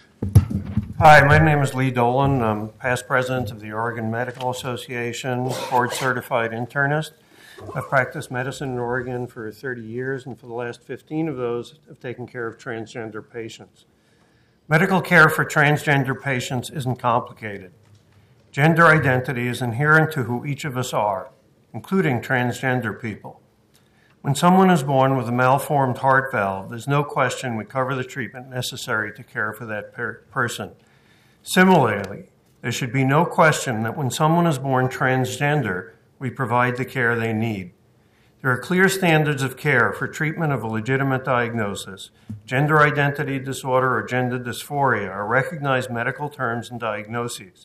Hi, my name is Lee Dolan. I'm past president of the Oregon Medical Association, board-certified internist. I've practiced medicine in Oregon for thirty years, and for the last fifteen of those, I've taken care of transgender patients. Medical care for transgender patients isn't complicated. Gender identity is inherent to who each of us are, including transgender people. When someone is born with a malformed heart valve, there's no question we cover the treatment necessary to care for that per- person. Similarly, there should be no question that when someone is born transgender, we provide the care they need. There are clear standards of care for treatment of a legitimate diagnosis. Gender identity disorder or gender dysphoria are recognized medical terms and diagnoses.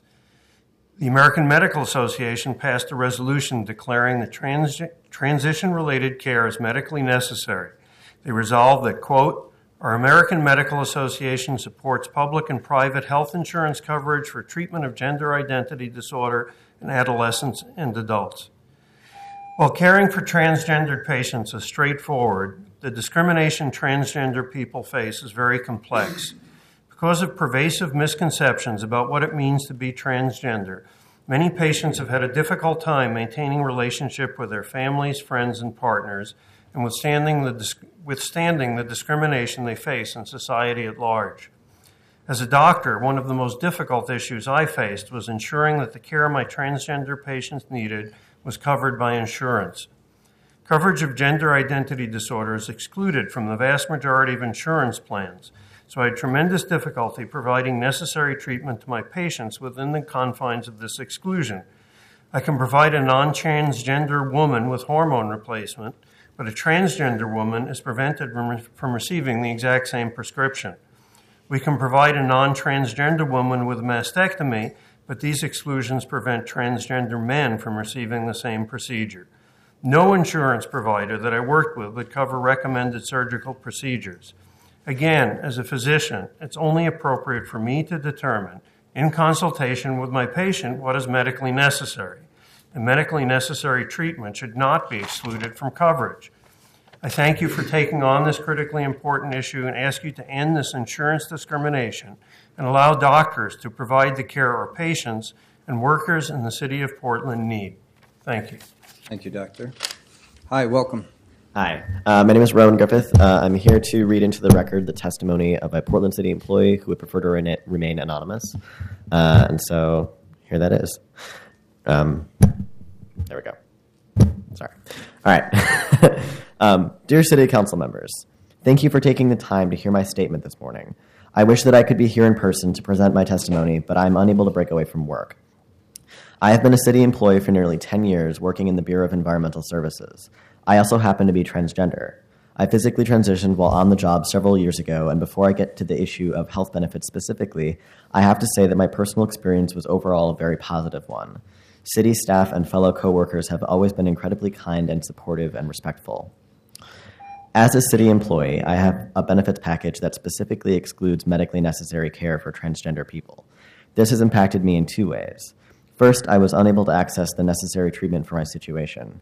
The American Medical Association passed a resolution declaring that trans- transition-related care is medically necessary. They resolved that, quote, our American Medical Association supports public and private health insurance coverage for treatment of gender identity disorder in adolescents and adults. While caring for transgendered patients is straightforward, the discrimination transgender people face is very complex. Because of pervasive misconceptions about what it means to be transgender, many patients have had a difficult time maintaining relationship with their families, friends, and partners, and withstanding the, withstanding the discrimination they face in society at large. As a doctor, one of the most difficult issues I faced was ensuring that the care my transgender patients needed was covered by insurance. Coverage of gender identity disorder is excluded from the vast majority of insurance plans, so I had tremendous difficulty providing necessary treatment to my patients within the confines of this exclusion. I can provide a non-transgender woman with hormone replacement, but a transgender woman is prevented from receiving the exact same prescription. We can provide a non-transgender woman with a mastectomy, but these exclusions prevent transgender men from receiving the same procedure. No insurance provider that I worked with would cover recommended surgical procedures. Again, as a physician, it's only appropriate for me to determine, in consultation with my patient, what is medically necessary. The medically necessary treatment should not be excluded from coverage. I thank you for taking on this critically important issue and ask you to end this insurance discrimination and allow doctors to provide the care our patients and workers in the city of Portland need. Thank you. Thank you, Doctor. Hi, welcome. Hi, uh, my name is Rowan Griffith. Uh, I'm here to read into the record the testimony of a Portland City employee who would prefer to re- remain anonymous. Uh, and so here that is. Um, there we go. Sorry. All right. um, dear City Council members, thank you for taking the time to hear my statement this morning. I wish that I could be here in person to present my testimony, but I'm unable to break away from work. I have been a city employee for nearly ten years, working in the Bureau of Environmental Services. I also happen to be transgender. I physically transitioned while on the job several years ago, and before I get to the issue of health benefits specifically, I have to say that my personal experience was overall a very positive one. City staff and fellow coworkers have always been incredibly kind and supportive and respectful. As a city employee, I have a benefits package that specifically excludes medically necessary care for transgender people. This has impacted me in two ways. First, I was unable to access the necessary treatment for my situation.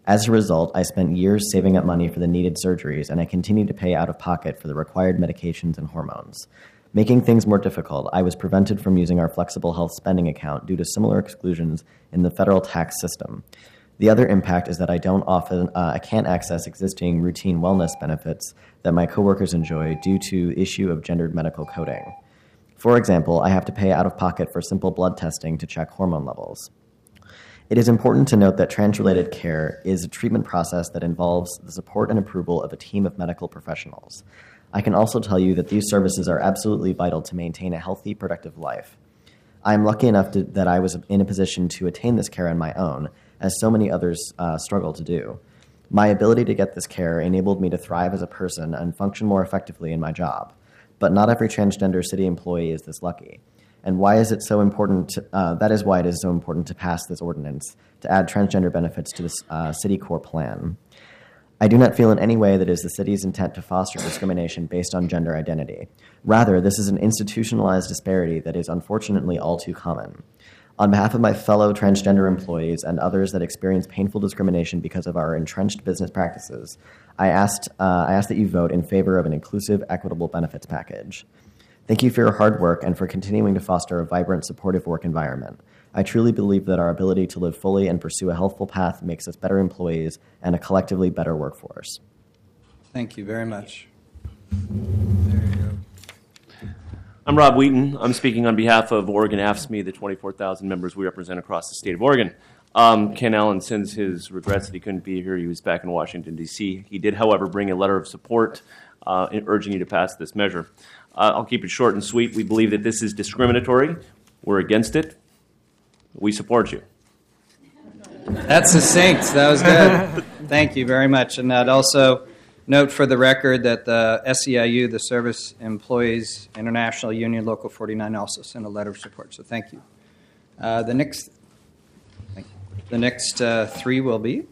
As a result, I spent years saving up money for the needed surgeries, and I continued to pay out of pocket for the required medications and hormones. Making things more difficult, I was prevented from using our flexible health spending account due to similar exclusions in the federal tax system. The other impact is that I don't often, uh, I can't access existing routine wellness benefits that my coworkers enjoy due to the issue of gendered medical coding. For example, I have to pay out of pocket for simple blood testing to check hormone levels. It is important to note that trans-related care is a treatment process that involves the support and approval of a team of medical professionals. I can also tell you that these services are absolutely vital to maintain a healthy, productive life. I am lucky enough to, that I was in a position to attain this care on my own, as so many others uh, struggle to do. My ability to get this care enabled me to thrive as a person and function more effectively in my job. But not every transgender city employee is this lucky. And why is it so important? To, uh, that is why it is so important to pass this ordinance to add transgender benefits to this uh, city core plan. I do not feel in any way that it is the city's intent to foster discrimination based on gender identity. Rather, this is an institutionalized disparity that is unfortunately all too common. On behalf of my fellow transgender employees and others that experience painful discrimination because of our entrenched business practices, I asked, uh, I ask that you vote in favor of an inclusive, equitable benefits package. Thank you for your hard work and for continuing to foster a vibrant, supportive work environment. I truly believe that our ability to live fully and pursue a healthful path makes us better employees and a collectively better workforce. Thank you very much. I'm Rob Wheaton. I'm speaking on behalf of Oregon A F S C M E, the twenty-four thousand members we represent across the state of Oregon. Um, Ken Allen sends his regrets that he couldn't be here. He was back in Washington, D C He did, however, bring a letter of support uh, in urging you to pass this measure. Uh, I'll keep it short and sweet. We believe that this is discriminatory. We're against it. We support you. That's succinct. That was good. Thank you very much. And I'd also note for the record that the S E I U, the Service Employees International Union, Local forty-nine, also sent a letter of support. So thank you. Uh, the next, thank you. The next uh, three will be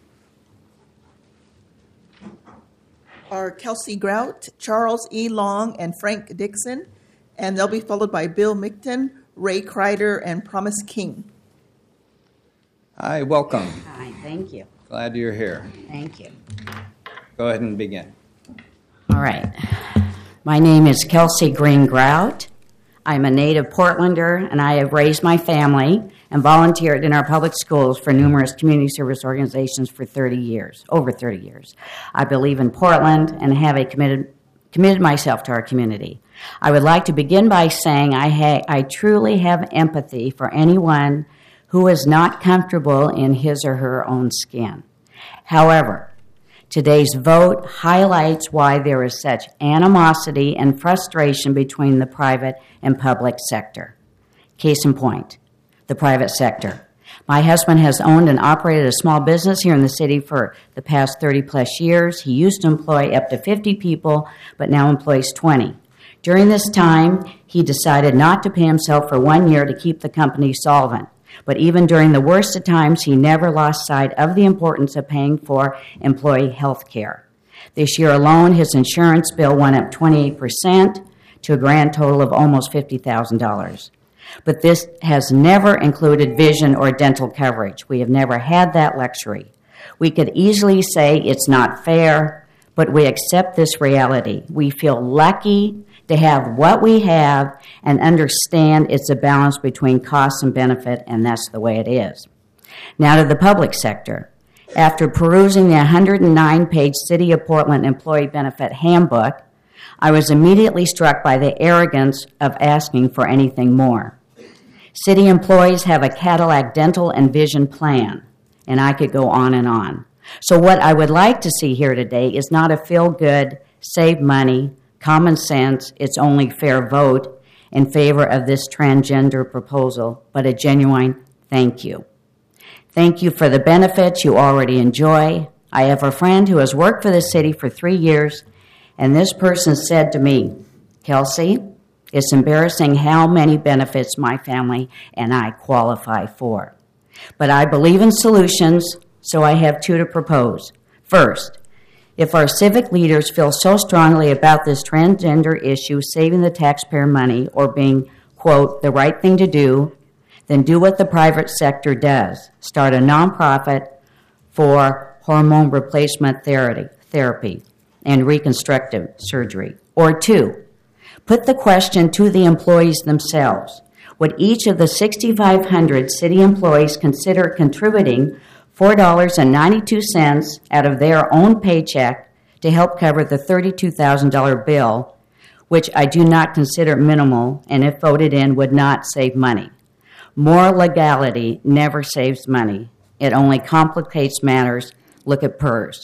are Kelsey Grout, Charles E. Long, and Frank Dixon, and they'll be followed by Bill Mickton, Ray Kreider, and Promise King. Hi, welcome. Hi, thank you. Glad you're here. Thank you. Go ahead and begin. All right. My name is Kelsey Green Grout. I'm a native Portlander, and I have raised my family and volunteered in our public schools for numerous community service organizations for thirty years, over thirty years. I believe in Portland and have a committed committed myself to our community. I would like to begin by saying I, ha- I truly have empathy for anyone who is not comfortable in his or her own skin. However, today's vote highlights why there is such animosity and frustration between the private and public sector. Case in point, the private sector. My husband has owned and operated a small business here in the city for the past thirty plus years. He used to employ up to fifty people, but now employs twenty. During this time, he decided not to pay himself for one year to keep the company solvent. But even during the worst of times, he never lost sight of the importance of paying for employee health care. This year alone, his insurance bill went up twenty-eight percent to a grand total of almost fifty thousand dollars. But this has never included vision or dental coverage. We have never had that luxury. We could easily say it's not fair, but we accept this reality. We feel lucky to have what we have and understand it's a balance between cost and benefit, and that's the way it is. Now to the public sector. After perusing the one hundred nine page City of Portland Employee Benefit Handbook, I was immediately struck by the arrogance of asking for anything more. City employees have a Cadillac dental and vision plan, and I could go on and on. So what I would like to see here today is not a feel-good, save money, common sense, it's only fair vote in favor of this transgender proposal, but a genuine thank you. Thank you for the benefits you already enjoy. I have a friend who has worked for the city for three years, and this person said to me, Kelsey, it's embarrassing how many benefits my family and I qualify for. But I believe in solutions, so I have two to propose. First, if our civic leaders feel so strongly about this transgender issue, saving the taxpayer money or being, quote, the right thing to do, then do what the private sector does. Start a nonprofit for hormone replacement therapy, therapy and reconstructive surgery? Or two, put the question to the employees themselves. Would each of the six thousand five hundred city employees consider contributing four dollars and ninety-two cents out of their own paycheck to help cover the thirty-two thousand dollars bill, which I do not consider minimal and if voted in would not save money? More legality never saves money. It only complicates matters. Look at PERS.